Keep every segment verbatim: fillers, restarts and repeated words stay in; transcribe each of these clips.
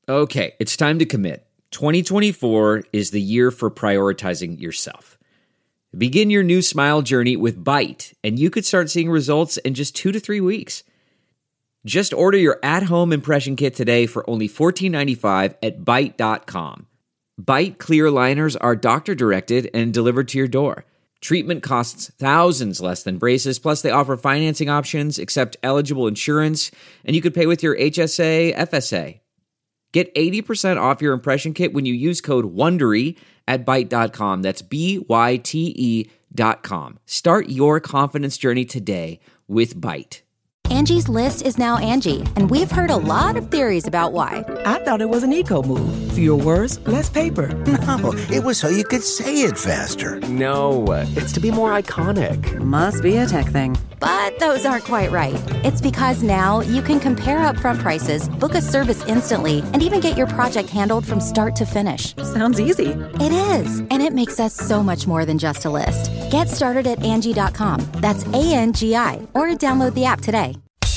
Okay, it's time to commit. twenty twenty-four is the year for prioritizing yourself. Begin your new smile journey with Byte, and you could start seeing results in just two to three weeks. Just order your at-home impression kit today for only fourteen ninety-five at byte dot com. Byte clear aligners are doctor-directed and delivered to your door. Treatment costs thousands less than braces, plus they offer financing options, accept eligible insurance, and you could pay with your H S A, F S A. Get eighty percent off your impression kit when you use code WONDERY at byte dot com. That's B Y T E dot com. Start your confidence journey today with Byte. Angie's List is now Angie, and we've heard a lot of theories about why. I thought it was an eco move. Fewer words, less paper. No, it was so you could say it faster. No, it's to be more iconic. Must be a tech thing. But those aren't quite right. It's because now you can compare upfront prices, book a service instantly, and even get your project handled from start to finish. Sounds easy. It is, and it makes us so much more than just a list. Get started at Angie dot com. That's A N G I, or download the app today.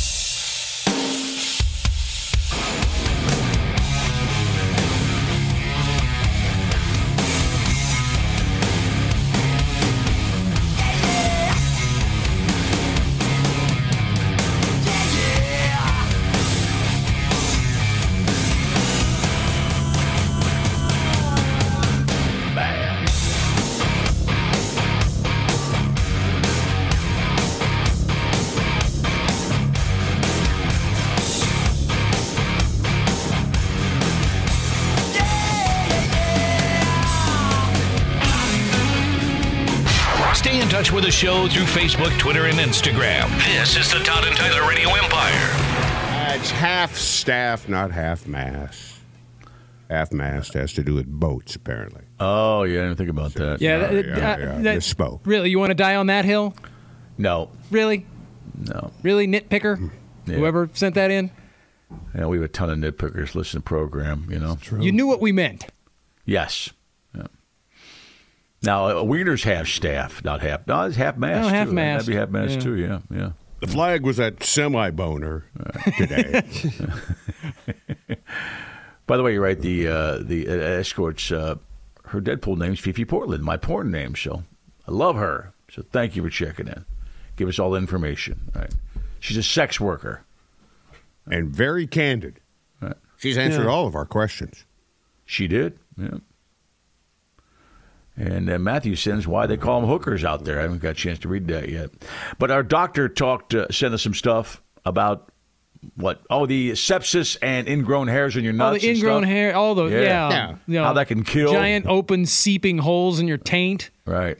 With the show through Facebook, Twitter, and Instagram. This is the Todd and Tyler Radio Empire. Uh, it's half staff, not half mast. Half mast has to do with boats, apparently. Oh, yeah, I didn't think about that. Yeah, Oh, that, yeah, uh, yeah. that- Misspoke. really, you want to die on that hill? No. Really? No. Really, nitpicker? Yeah. Whoever sent that in? Yeah, we have a ton of nitpickers listen to the program, you know. You knew what we meant. Yes. Yeah. Now, uh, Wiener's half staff, not half. No, it's half mast. No, half too. mast. That'd be half mast, Yeah. too, yeah, yeah. The flag was at semi-boner today. By the way, you're right. The uh, the uh, escorts, uh, her Deadpool name's Fifi Portland, my porn name. So I love her. So thank you for checking in. Give us all the information. Right. She's a sex worker. And very candid. Right. She's answered Yeah. all of our questions. She did. Yeah. And uh, Matthew sends why they call them hookers out there. I haven't got a chance to read that yet. But our doctor talked, uh, sent us some stuff about what? Oh, the sepsis and ingrown hairs in your nuts. All the ingrown and stuff. hair, all the, Yeah. yeah. Yeah. You know, How that can kill. Giant open seeping holes in your taint. Right.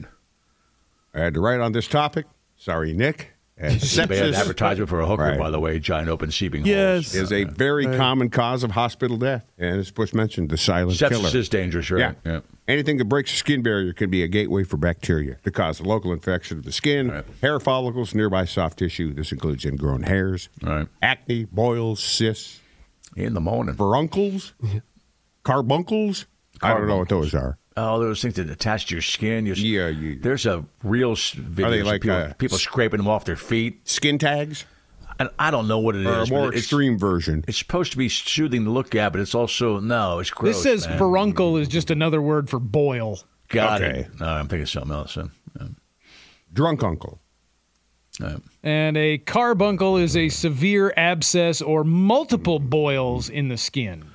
I had to write on this topic. Sorry, Nick. And It's a bad sepsis advertisement for a hooker, Right. by the way. Giant open seeping Yes. holes. is a very common cause of hospital death. And as Bush mentioned, the silent Sepsis killer. is dangerous, right? Yeah. Anything that breaks the skin barrier can be a gateway for bacteria to cause a local infection of the skin, Right. hair follicles, nearby soft tissue. This includes ingrown hairs, Right. acne, boils, cysts, In the morning. furuncles, carbuncles. I don't know what those are. Oh, those things that attach to your skin. You, Yeah, you- There's a real s- video. Are they of like, people, uh, people scraping them off their feet? Skin tags? And I don't know what it Or is. a more but it's, extreme version. it's supposed to be soothing to look at, but it's also, no, it's gross. This says man. furuncle is just another word for boil. Got Okay. it. No, I'm thinking something else. Then. Yeah. Drunk uncle. Yeah. And a carbuncle is a severe abscess or multiple boils in the skin.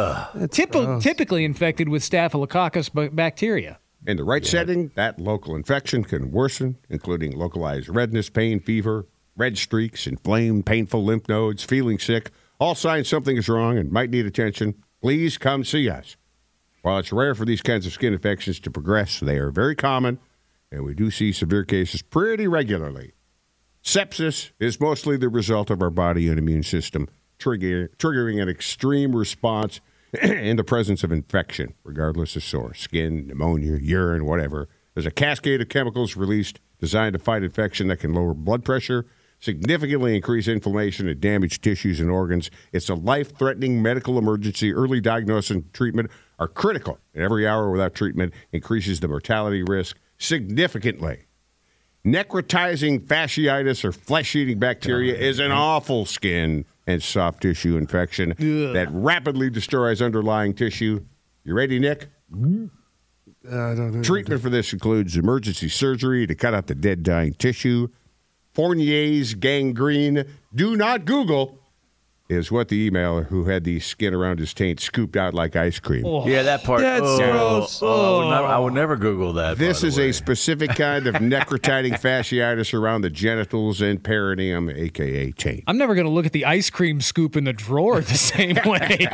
Typ- typically infected with Staphylococcus b- bacteria. In the right setting, that local infection can worsen, including localized redness, pain, fever, red streaks, inflamed, painful lymph nodes, feeling sick. All signs something is wrong and might need attention. Please come see us. While it's rare for these kinds of skin infections to progress, they are very common, and we do see severe cases pretty regularly. Sepsis is mostly the result of our body and immune system trigger, triggering an extreme response in the presence of infection, regardless of source, skin, pneumonia, urine, whatever. There's a cascade of chemicals released designed to fight infection that can lower blood pressure, significantly increase inflammation, and damage tissues and organs. It's a life-threatening medical emergency. Early diagnosis and treatment are critical, and every hour without treatment increases the mortality risk significantly. Necrotizing fasciitis or flesh-eating bacteria is an awful skin and soft tissue infection Ugh. that rapidly destroys underlying tissue. You ready, Nick? Uh, I don't know. Treatment for this includes emergency surgery to cut out the dead, dying tissue. Fournier's gangrene. Do not Google is what the emailer who had the skin around his taint scooped out like ice cream. Oh. Yeah, that part. That's oh, gross. Oh, I, would never, I would never Google that. This is way. a specific kind of necrotiting fasciitis around the genitals and perineum, a k a taint. I'm never going to look at the ice cream scoop in the drawer the same way.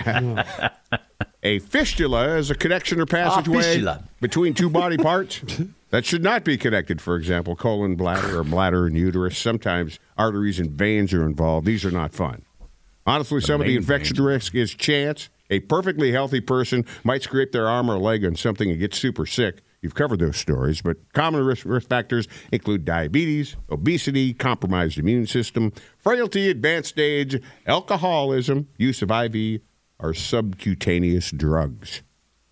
A fistula is a connection or passageway fistula. between two body parts that should not be connected. For example, colon, bladder, or bladder and uterus. Sometimes arteries and veins are involved. These are not fun. Honestly, some of the infection risk is chance. A perfectly healthy person might scrape their arm or leg on something and get super sick. You've covered those stories, but common risk, risk factors include diabetes, obesity, compromised immune system, frailty, advanced age, alcoholism, use of I V or subcutaneous drugs.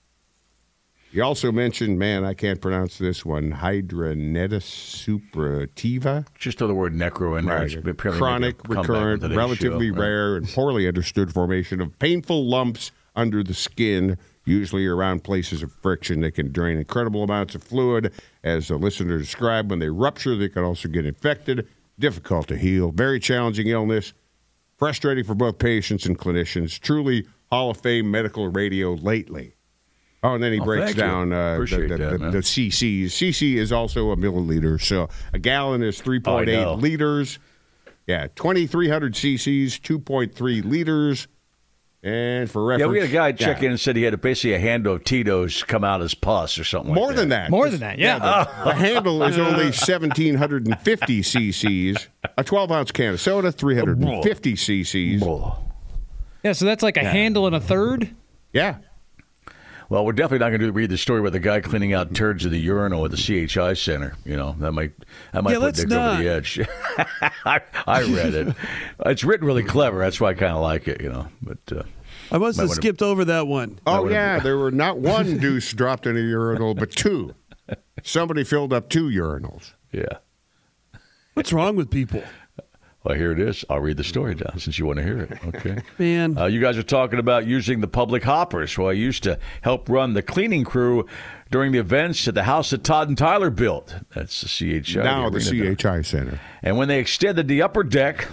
You also mentioned, man, I can't pronounce this one, hydronetus suppurativa. Just throw the word necro in there. Right. It's apparently Chronic, make a comeback recurrent, on today's relatively show, right? rare, and poorly understood formation of painful lumps under the skin, usually around places of friction that can drain incredible amounts of fluid. As the listener described, when they rupture, they can also get infected. Difficult to heal. Very challenging illness. Frustrating for both patients and clinicians. Truly Hall of Fame medical radio lately. Oh, and then he Oh, breaks thank you. down uh, the, Appreciate the, that, the, man. the C Cs. C C is also a milliliter, so a gallon is three point eight Oh, I know. liters. Yeah, twenty-three hundred C Cs, two point three liters. And for reference... Yeah, we had a guy check yeah. in and said he had a, basically a handle of Tito's come out as pus or something More like than that. that. More than that, yeah. The, the handle is only one thousand seven hundred fifty C Cs. A twelve-ounce can of soda, three hundred fifty C Cs. Yeah, so that's like a handle and a third? Yeah. Well, we're definitely not going to read the story about the guy cleaning out turds of the urinal at the C H I Center. You know, that might that might Yeah, put let's Dick not. over the edge. I, I read it. It's written really clever. That's why I kind of like it, you know. But uh, I must Might have wanna- skipped over that one. Oh, yeah, there were not one deuce dropped in a urinal, but two. Somebody filled up two urinals. yeah. What's wrong with people? Well, here it is. I'll read the story down since you want to hear it. Okay. Man. Uh, you guys are talking about using the public hoppers. Well, I used to help run the cleaning crew during the events at the house that Todd and Tyler built. That's the C H I. Now the arena C down. H I Center. And when they extended the upper deck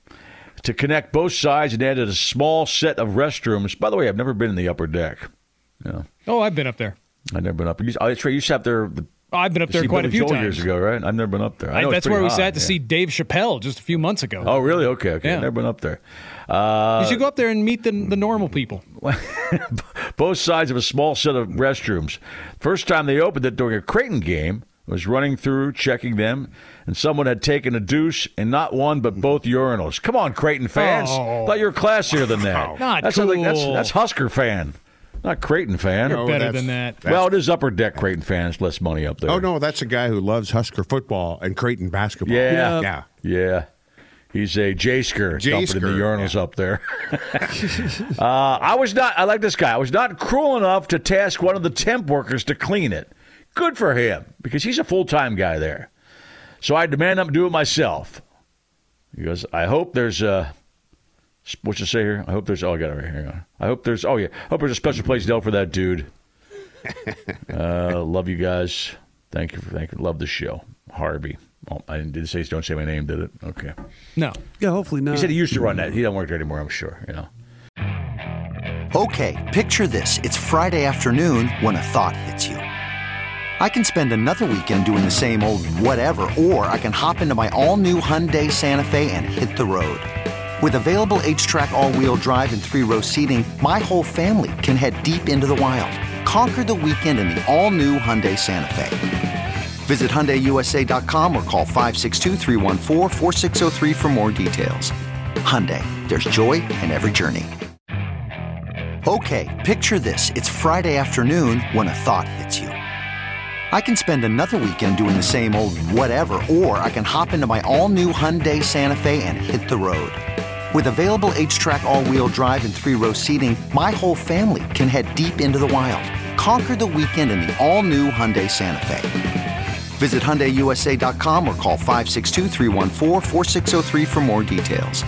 to connect both sides and added a small set of restrooms. By the way, I've never been in the upper deck. Yeah. Oh, I've been up there. I've never been up. Oh, that's right. You sat there. The, Oh, I've been up to there see quite a Billy few Joel times. years ago, right? I've never been up there. I I, know it's that's where pretty we high, sat to yeah. see Dave Chappelle just a few months ago. Oh, really? Okay, okay. Yeah. I've never been up there. Uh, you should go up there and meet the, the normal people. both sides of a small set of restrooms. First time they opened it during a Creighton game, was running through, checking them, and someone had taken a deuce in not one but both urinals. Come on, Creighton fans. Oh. Thought you were classier than that. Not that's like- that's, cool. that's Husker fan, not Creighton fan. No, Better that's- than that. Well, it is upper deck Creighton fans. Less money up there. Oh, no, that's a guy who loves Husker football and Creighton basketball. Yeah. Yeah. Yeah. He's a J-sker dumping in the J-sker, urinals yeah. up there. uh, I was not, I like this guy. I was not cruel enough to task one of the temp workers to clean it. Good for him, because he's a full-time guy there. So I demand him do it myself. He goes, I hope there's a, what's it say here? I hope there's, oh, I got it right here. Hang on. I hope there's, oh, yeah. I hope there's a special place dealt for that dude. Uh, love you guys. Thank you. For, thank you. Love the show. Harvey. Oh, I didn't, didn't say, don't say my name, did it? Okay. No. Yeah, hopefully not. He said he used to run that. He doesn't work there anymore, I'm sure, you know. Okay, picture this. It's Friday afternoon when a thought hits you. I can spend another weekend doing the same old whatever, or I can hop into my all-new Hyundai Santa Fe and hit the road. With available H-Track all-wheel drive and three-row seating, my whole family can head deep into the wild. Conquer the weekend in the all-new Hyundai Santa Fe. Visit Hyundai U S A dot com or call five six two, three one four, four six zero three for more details. Hyundai, there's joy in every journey. Okay, picture this. It's Friday afternoon when a thought hits you. I can spend another weekend doing the same old whatever, or I can hop into my all-new Hyundai Santa Fe and hit the road. With available H-Track all-wheel drive and three-row seating, my whole family can head deep into the wild. Conquer the weekend in the all-new Hyundai Santa Fe. Visit Hyundai U S A dot com or call five six two, three one four, four six zero three for more details.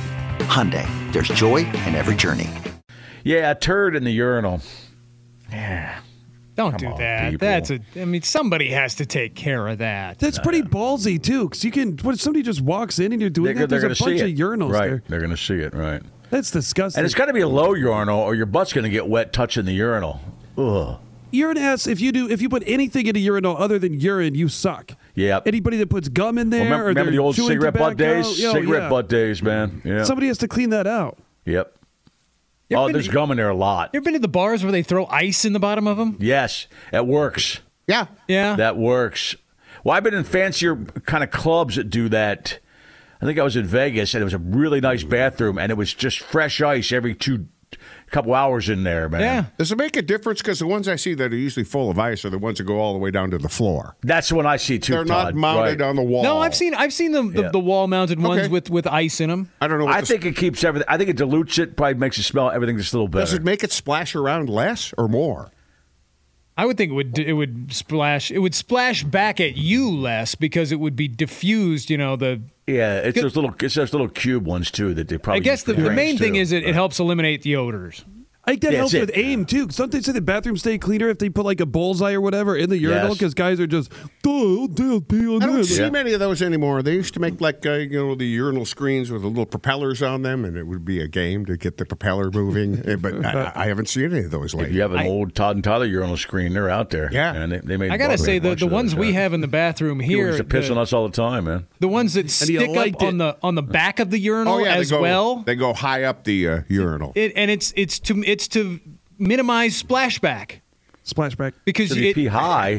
Hyundai, there's joy in every journey. Yeah, a turd in the urinal. Yeah. Don't Come do on, that. people. That's a. I mean, somebody has to take care of that. That's pretty ballsy too, because you can. What if somebody just walks in and you're doing They're, that? they're There's going a to bunch see of it. urinals right. there. They're going to see it, right. That's disgusting. And it's got to be a low urinal, or your butt's going to get wet touching the urinal. Ugh. You're an ass if you do if you put anything in a urinal other than urine, you suck. Yeah. Anybody that puts gum in there, Well, remember or remember they're the old chewing cigarette butt tobacco, days? yo, cigarette yeah. butt days, man. Yeah. Somebody has to clean that out. Yep. You ever Oh, been there's to- gum in there a lot. You ever been to the bars where they throw ice in the bottom of them? Yes, it works. Yeah. Yeah. That works. Well, I've been in fancier kind of clubs that do that. I think I was in Vegas, and it was a really nice bathroom, and it was just fresh ice every two couple hours in there, man. Yeah. Does it make a difference? Because the ones I see that are usually full of ice are the ones that go all the way down to the floor. That's the one I see too. They're not Todd. mounted Right. on the wall. No, I've seen I've seen the the, Yeah. the wall mounted ones Okay. with, with ice in them. I don't know. What I the- think it keeps everything. I think it dilutes it. Probably makes it smell everything just a little better. Does it make it splash around less or more? I would think it would it would splash it would splash back at you less because it would be diffused. You know the. yeah, it's those little. It's those little cube ones too that they probably. I guess use the, for the drinks, main thing too. is it, it helps eliminate the odors. I think that Yeah, helps that's with it. aim too. Sometimes say the bathrooms stay cleaner if they put like a bullseye or whatever in the urinal Yes. because guys are just oh, they'll pee on I don't that." see Yeah. many of those anymore. They used to make like uh, you know the urinal screens with the little propellers on them, and it would be a game to get the propeller moving. Eh, but I, I haven't seen any of those If lately. you have an I- old Todd and Tyler urinal screen, they're out there. Yeah. and they, they made. I gotta they say made a the, bunch the of ones those, we yeah. have in the bathroom People here, used to piss the, on us all the time, man. the ones that you stick up liked on it. the on the back of the urinal oh yeah, as they go, well. They go high up the uh, urinal. It, and it's it's to it's to minimize splashback Splashback. because So you it, pee high.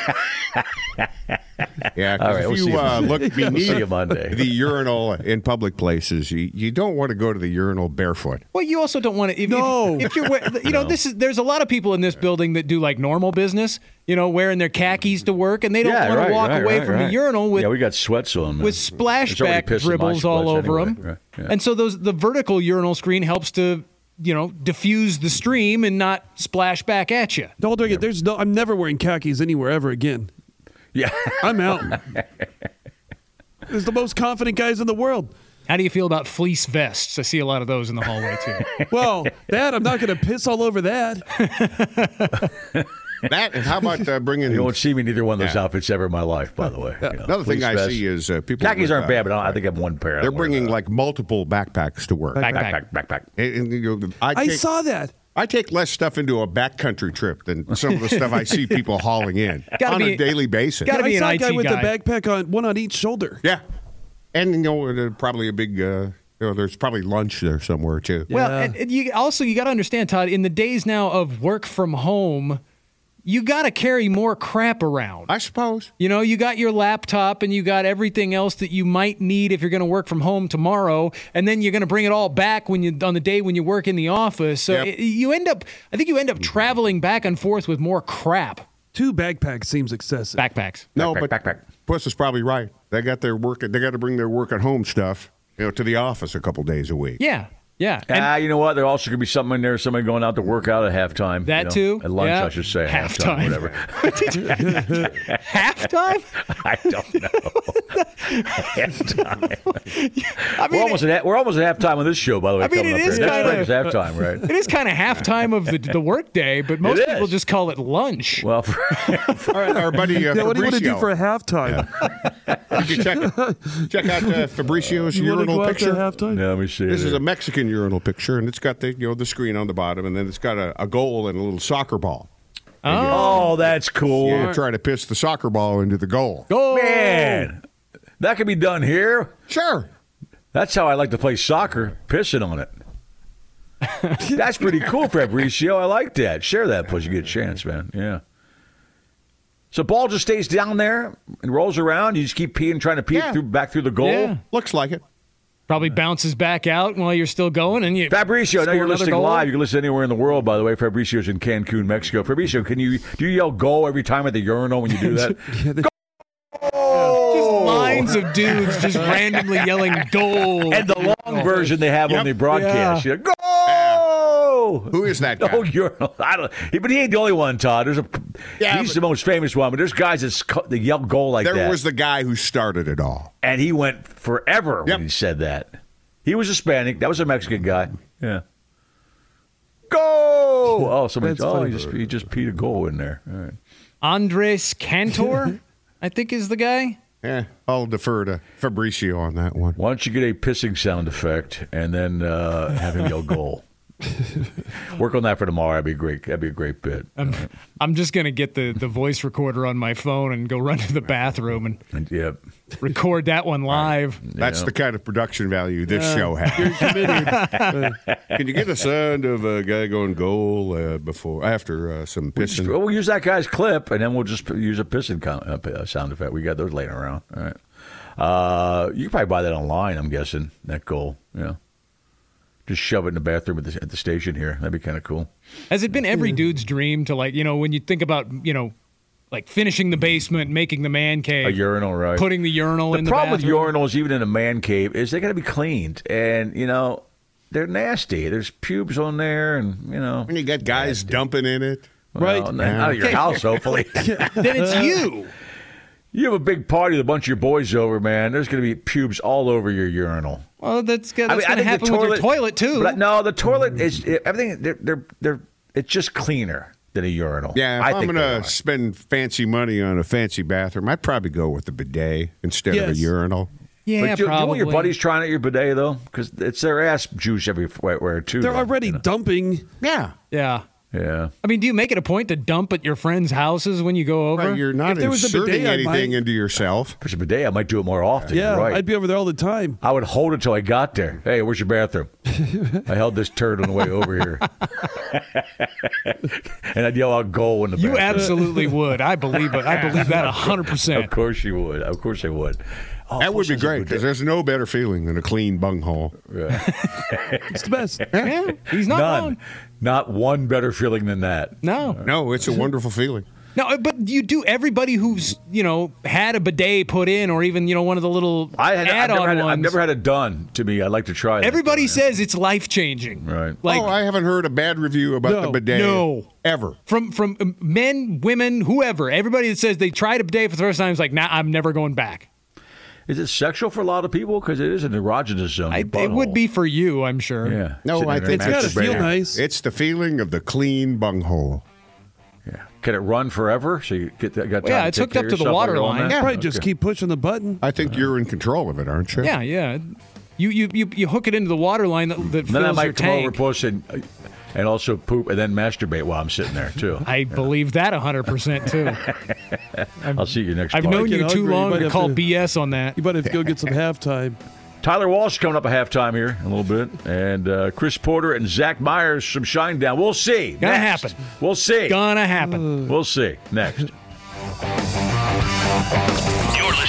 Yeah, 'cause All right, if we'll you, see you uh, Monday. look We'll beneath see you Monday. the urinal in public places, you, you don't want to go to the urinal barefoot. well, you also don't want to. If, No. if, if you're, we- you know, this is there's a lot of people in this building that do like normal business, you know, wearing their khakis to work, and they don't yeah, want right, to walk right, away right, from right. the urinal with yeah, we got sweats on, man. with There's already splashback piss in my dribbles all sweats over anyway. them, Right, yeah. and so those the vertical urinal screen helps to you know diffuse the stream and not splash back at you. Don't drink it. There's no. I'm never wearing khakis anywhere ever again. Yeah. I'm out. There's the most confident guys in the world. How do you feel about fleece vests? I see a lot of those in the hallway too. Well, that I'm not going to piss all over that. That and how about uh, bringing? You won't see me in either one of those Yeah. outfits ever in my life, by the way. You know, Another thing fleece I vest. see is uh, people. khakis with, aren't uh, bad, but I, I think I have one pair. They're I wear bringing that. like multiple backpacks to work. Backpack. backpack, backpack. And, and, you know, I, I take, saw that. I take less stuff into a backcountry trip than some of the stuff I see people hauling in Gotta on be- a daily basis. gotta I be an saw a I guy T with guy. the backpack on one on each shoulder. Yeah, and you know, uh, probably a big. Uh, you know, there's probably lunch there somewhere too. Well, Yeah. and, and you also you got to understand, Todd. In the days now of work from home, you got to carry more crap around. I suppose. You know, you got your laptop and you got everything else that you might need if you're going to work from home tomorrow, and then you're going to bring it all back when you on the day when you work in the office. So Yep. it- you end up, I think you end up traveling back and forth with more crap. Two backpacks seems excessive. Backpacks. No, Backpack, but backpack. Puss is probably right. They got their work. They got to bring their work at home stuff, you know, to the office a couple days a week. Yeah, yeah. And Ah, you know what? There also could be something in there. Somebody going out to work out at halftime. that you know, too. At lunch, yeah. I should say. Halftime. Whatever. Halftime? I don't know. halftime. I we're mean, almost at we're almost at halftime on this show. By the way, I mean, coming it up is here. Next kinda- break is halftime, right? it is kind of halftime of the the workday, but most It people is. just call it lunch. Well, for, All right, our buddy uh, Yeah, what do you want to do Fabricio. for a halftime? You can check, check out uh, Fabricio's You want to urinal go out picture. to halftime? yeah, let me see. This is here. a Mexican urinal picture, and it's got the you know the screen on the bottom, and then it's got a, a goal and a little soccer ball. oh, that's cool. Yeah, try to piss the soccer ball into the goal. Go! Man, that could be done here. Sure. That's how I like to play soccer, pissing on it. That's pretty cool, Fabricio. I like that. Share that, plus you get a chance, man. Yeah. So ball just stays down there and rolls around. You just keep peeing, trying to pee Yeah. it through, back through the goal. Yeah. Looks like it. Probably bounces back out while you're still going, and you. Fabricio, I know score you're another listening goal. live. You can listen anywhere in the world, by the way. Fabricio's in Cancun, Mexico. Fabricio, can you do you yell "go" every time at the urinal when you do that? Yeah, the- Just lines of dudes just randomly yelling "goal." And the long version they have on Yep. the broadcast. Yeah. You go! Who is that guy? Oh, urinal. I don't. he- But he ain't the only one, Todd. There's a. Yeah, he's but- the most famous one. But there's guys that sc- that yell "goal" like There that. was the guy who started it all. and he went forever Yep. when he said that. He was Hispanic. That was a Mexican guy. Yeah. Go! Oh, somebody. That's Oh, funny. he just, he just peed a goal in there. All right. Andres Cantor, I think is the guy. Yeah, I'll defer to Fabricio on that one. Why don't you get a pissing sound effect and then uh, have him yell goal? Work on that for tomorrow. That'd be great. That'd be a great bit. I'm, I'm just gonna get the, the voice recorder on my phone and go run to the bathroom and, and yep. record that one live. That's Yeah. the kind of production value this Uh, show has. Can you get the sound of a guy going goal uh, before, after uh, some We'll, just, pissing? we'll use that guy's clip, and then we'll just use a pissing con- uh, sound effect. We got those laying around. All right. Uh, you can probably buy that online, I'm guessing, that goal. Yeah. Just shove it in the bathroom at the, at the station here. That'd be kind of cool. Has it been every dude's dream to, like, you know, when you think about, you know, like finishing the basement, making the man cave, A urinal, right? putting the urinal The in the problem with bathroom? urinals, even in a man cave, is they got to be cleaned. And, you know, they're nasty. There's pubes on there, and, you know. When you got guys dumping in it. Right. Well, not at your house, hopefully. Then it's you. You have a big party with a bunch of your boys over, man. There's going to be pubes all over your urinal. Well, that's, that's I mean, I going to think happen the with your toilet, too. But no, the toilet is everything. They're they're they're. It's just cleaner than a urinal. Yeah, if I I'm think going they are. to spend fancy money on a fancy bathroom, I'd probably go with the bidet instead of a Yes. urinal. yeah, But do, do you probably. want your buddies trying at your bidet though? Because it's their ass juice everywhere too. They're though, already you know? dumping. Yeah. Yeah. Yeah. I mean, do you make it a point to dump at your friends' houses when you go over? Right, you're not If there was a inserting bidet, I anything might. into yourself. If there's a bidet, I might do it more often. Yeah, You're right. I'd be over there all the time. I would hold it till I got there. Hey, where's your bathroom? I held this turd on the way over here. And I'd yell out goal in the You bathroom. absolutely would. I believe it. I believe that one hundred percent. Of course you would. Of course I would. Oh, That would be this is a great bidet. because there's no better feeling than a clean bunghole. It's the best. Yeah, he's not None. wrong. Not one better feeling than that. No. No, it's a wonderful feeling. No, but you do. Everybody who's, you know, had a bidet put in, or even, you know, one of the little I had, I've, add-on never had, ones. I've never had it done to me. I'd like to try that. Everybody though, says it's life-changing. Right. Like, oh, I haven't heard a bad review about No, the bidet. no. Ever. from from um, men, women, whoever, everybody that says they tried a bidet for the first time is like, nah, I'm never going back. Is it sexual for a lot of people? Because it is an erogenous zone. I, your it would butthole. be for you, I'm sure. Yeah. No, Sitting I there think It's gotta masturbating. feel nice. It's the feeling of the clean bunghole. Yeah. Can it run forever? So you get that, got time Yeah, to it's take hooked care up of to the yourself water while you're on line. that? Yeah, probably Okay. just keep pushing the button. I think you're in control of it, aren't you? Yeah, yeah. You you you, you hook it into the water line that, that Then I fills might your come over, tank. push, and, and also poop, and then masturbate while I'm sitting there, too. I believe that one hundred percent, too. I'll see you next I've month. known Get you too hungry, you long might to have call to- B S on that. You might have to go get some halftime. Tyler Walsh is coming up at halftime here in a little bit. And uh, Chris Porter and Zach Myers from Shinedown. We'll see. Gonna Next. happen. We'll see. Gonna happen. We'll see. Next. You're